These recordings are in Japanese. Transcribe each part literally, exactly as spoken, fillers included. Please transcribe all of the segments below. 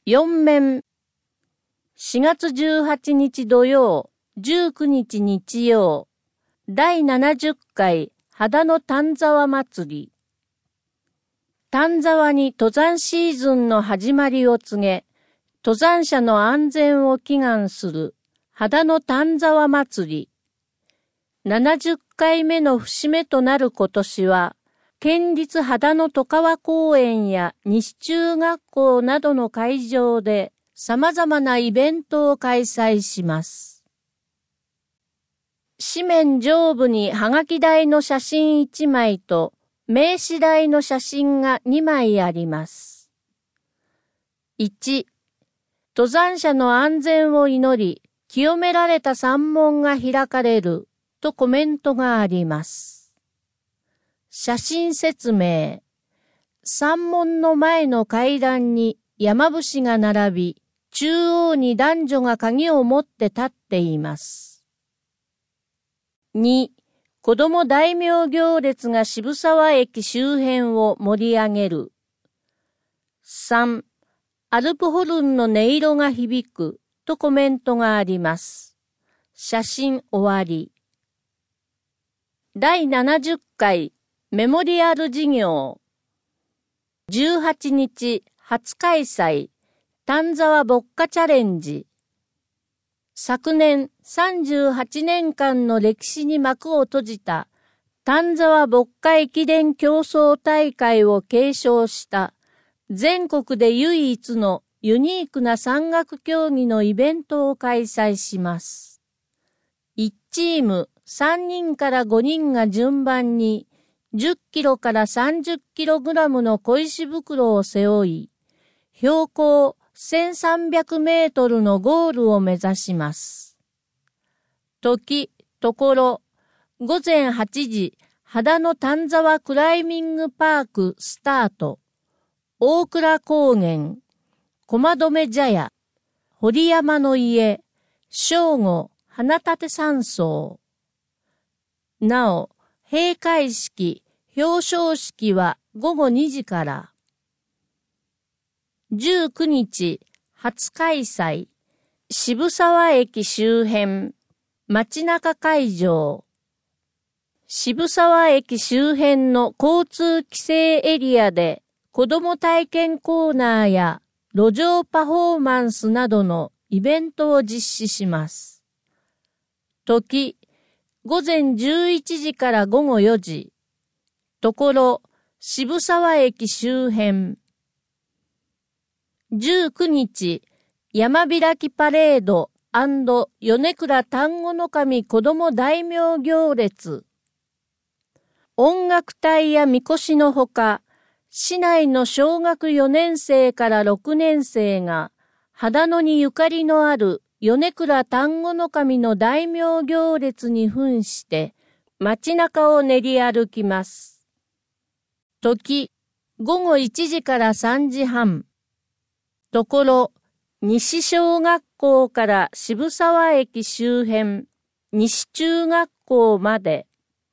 よん面。しがつじゅうはちにち土曜、じゅうくにち日曜、だいななじゅっかい秦野丹沢祭り。丹沢に登山シーズンの始まりを告げ、登山者の安全を祈願する秦野丹沢祭り。ななじゅっかいめの節目となる今年は、県立秦野外川公園や西中学校などの会場で様々なイベントを開催します。紙面上部にはがき台の写真いちまいと名刺台の写真がにまいあります。いち、登山者の安全を祈り、清められた山門が開かれるとコメントがあります。写真説明。山門の前の階段に山伏が並び、中央に男女が鍵を持って立っています。に、子供大名行列が渋沢駅周辺を盛り上げる。さん、アルプホルンの音色が響くとコメントがあります。写真終わり。だいななじゅっかいメモリアル事業。じゅうはちにち初開催、丹沢牧歌チャレンジ。昨年さんじゅうはちねんかんの歴史に幕を閉じた丹沢牧歌駅伝競争大会を継承した全国で唯一のユニークな山岳競技のイベントを開催します。いちチームさんにんからごにんが順番にじゅっキロからさんじゅっキログラムの小石袋を背負い、標高せんさんびゃくメートルのゴールを目指します。時、ところ、ごぜんはちじ、秦野丹沢クライミングパークスタート。大倉高原、駒止茶屋、堀山の家、正午、花立山荘。なお、閉会式、表彰式はごごにじから。じゅうくにち、初開催、渋沢駅周辺、街中会場。渋沢駅周辺の交通規制エリアで子ども体験コーナーや路上パフォーマンスなどのイベントを実施します。時、ごぜんじゅういちじからごごよじ。ところ、渋沢駅周辺。じゅうくにち、山開きパレード&米倉丹後守子ども大名行列。音楽隊やみこしのほか、市内の小学よねんせいからろくねんせいが、秦野にゆかりのある米倉丹後守の大名行列に扮して、街中を練り歩きます。時、ごごいちじからさんじはん。ところ、西小学校から渋沢駅周辺、西中学校まで。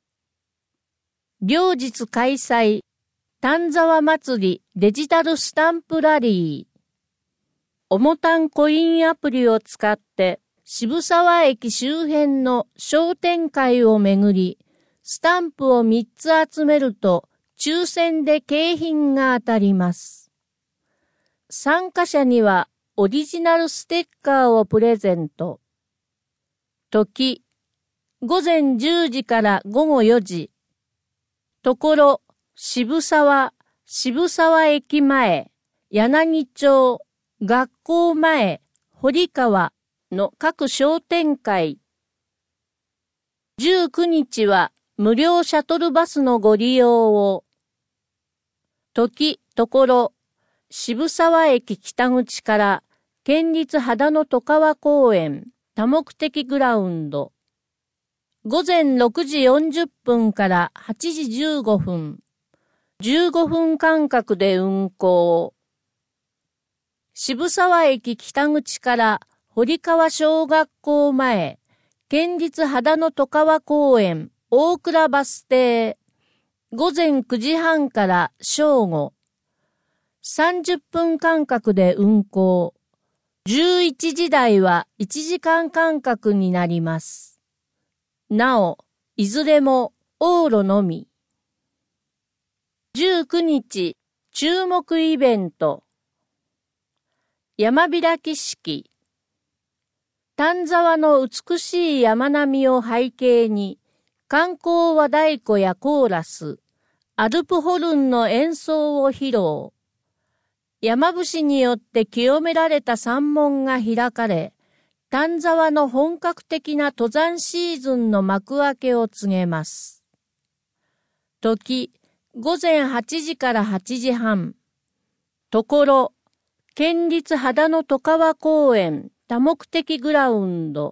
両日開催、丹沢祭りデジタルスタンプラリー。おもたんコインアプリを使って渋沢駅周辺の商店会をめぐり、スタンプをみっつ集めると抽選で景品が当たります。参加者にはオリジナルステッカーをプレゼント。時、ごぜんじゅうじからごごよじ。ところ、渋沢、渋沢駅前、柳町、学校前、堀川の各商店会。じゅうくにちは無料シャトルバスのご利用を。時、ところ、渋沢駅北口から県立秦野外川公園多目的グラウンド。ごぜんろくじよんじゅっぷんからはちじじゅうごふん。じゅうごふん間隔で運行。渋沢駅北口から堀川小学校前、県立秦野外川公園大倉バス停。ごぜんくじはんから正午。 さんじゅっぷん間隔で運行。じゅういちじ台はいちじかん間隔になります。なお、いずれも往路のみ。じゅうくにち、注目イベント。山開き式。丹沢の美しい山並みを背景に、観光和太鼓やコーラス、アルプホルンの演奏を披露。山伏によって清められた山門が開かれ、丹沢の本格的な登山シーズンの幕開けを告げます。時、午前はちじからはちじはん。ところ、県立秦野外川公園多目的グラウンド。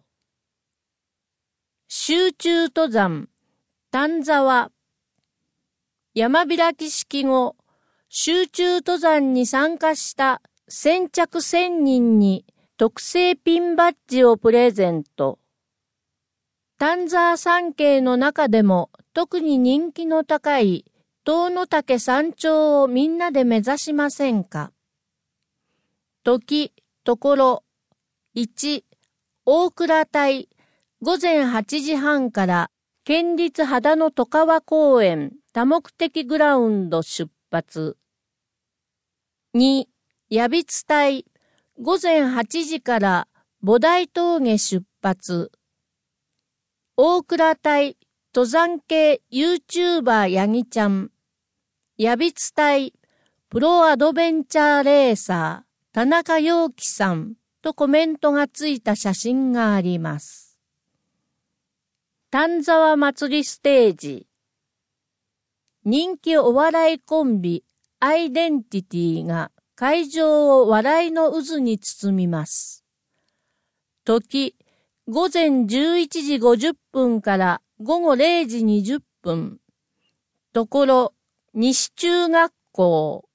集中登山、丹沢。山開き式後、集中登山に参加した先着せんにんに特製ピンバッジをプレゼント。丹沢山系の中でも特に人気の高い遠野岳山頂をみんなで目指しませんか。時、ところ、いち、大倉隊、午前はちじはんから県立秦野外川公園多目的グラウンド出発。に、矢櫃隊、午前はちじから菩提峠出発。大倉隊、登山系 YouTuber ヤギちゃん。矢櫃隊、プロアドベンチャーレーサー、田中陽樹さんとコメントがついた写真があります。丹沢祭りステージ。人気お笑いコンビ、アイデンティティが会場を笑いの渦に包みます。時、午前じゅういちじごじゅっぷんから午後れいじにじゅっぷん。ところ、西中学校。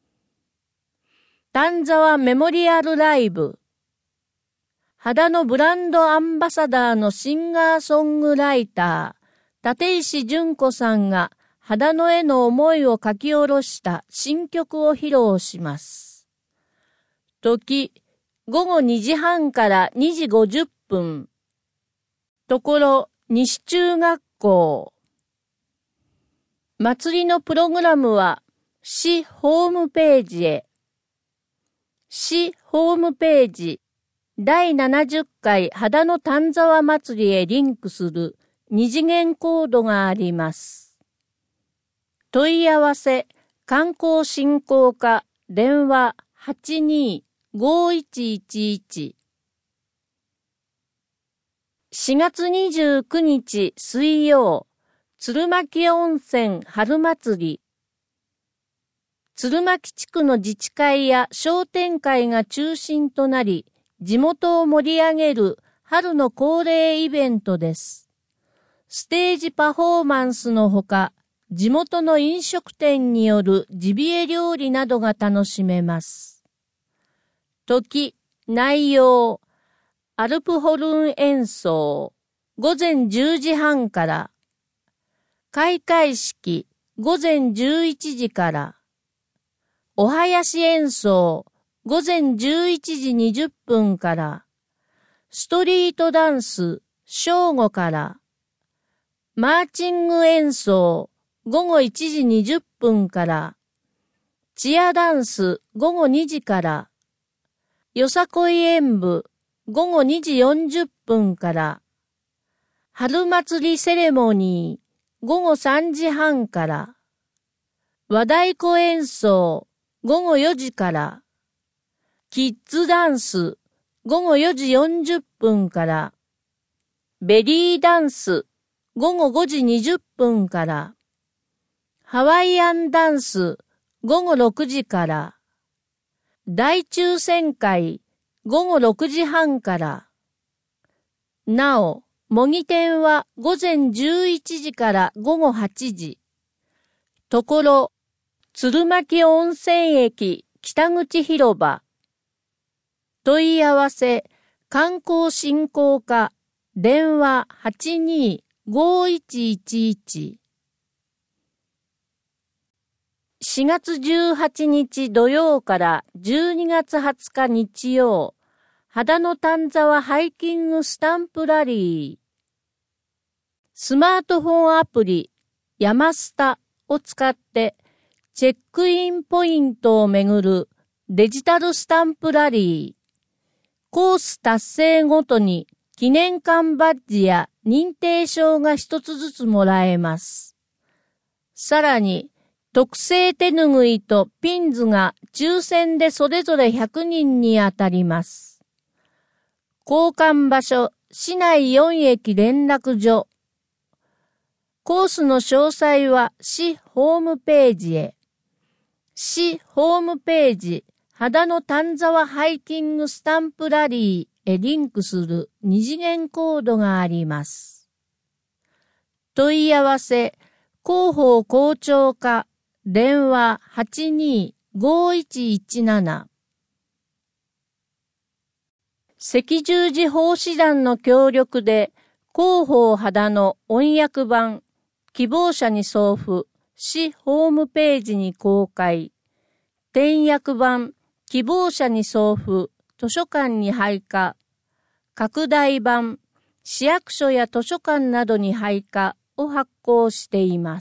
丹沢メモリアルライブ。秦野ブランドアンバサダーのシンガーソングライター、立石純子さんが秦野への思いを書き下ろした新曲を披露します。時、午後にじはんからにじごじゅっぷん。ところ、西中学校。祭りのプログラムは、市ホームページへ。市ホームページ、だいななじゅっかい秦野丹沢祭りへリンクする二次元コードがあります。問い合わせ、観光振興課、電話 はちにーごーいちいちいち。しがつにじゅうくにち水曜、鶴巻温泉春祭り。鶴巻地区の自治会や商店会が中心となり、地元を盛り上げる春の恒例イベントです。ステージパフォーマンスのほか、地元の飲食店によるジビエ料理などが楽しめます。時、内容、アルプホルン演奏、午前じゅうじはんから、開会式、午前じゅういちじから、お囃子演奏、午前じゅういちじにじゅっぷんから、ストリートダンス、正午から、マーチング演奏、午後いちじにじゅっぷんから、チアダンス、午後にじから、よさこい演舞、午後にじよんじゅっぷんから、春祭りセレモニー、午後さんじはんから、和太鼓演奏、午後よじから、キッズダンス、午後よじよんじゅっぷんから、ベリーダンス、午後ごじにじゅっぷんから、ハワイアンダンス、午後ろくじから、大抽選会、午後ろくじはんから、なお、模擬店は午前じゅういちじから午後はちじ。ところ、鶴巻温泉駅北口広場。問い合わせ、観光振興課、電話 はちにーごーいちいちいち。 しがつじゅうはちにち土曜からじゅうにがつはつか日曜、秦野丹沢ハイキングスタンプラリー。スマートフォンアプリ、ヤマスタを使ってチェックインポイントをめぐるデジタルスタンプラリー。コース達成ごとに記念館バッジや認定証が一つずつもらえます。さらに、特製手ぬぐいとピンズが抽選でそれぞれひゃくにんに当たります。交換場所、市内よんえき連絡所。コースの詳細は市ホームページへ。市ホームページ、秦野丹沢ハイキングスタンプラリーへリンクする二次元コードがあります。問い合わせ、広報校長課、電話 はちにーごいちいちなな。赤十字奉仕団の協力で、広報秦野音訳版、希望者に送付、市ホームページに公開。点訳版、希望者に送付、図書館に配下。拡大版、市役所や図書館などに配下を発行しています。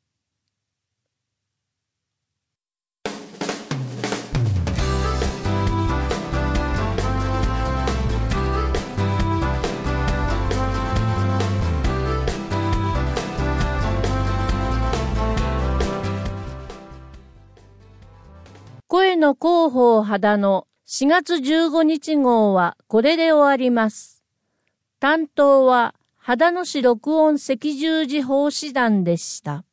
声の広報秦野しがつじゅうごにち号はこれで終わります。担当は秦野市録音赤十字奉仕団でした。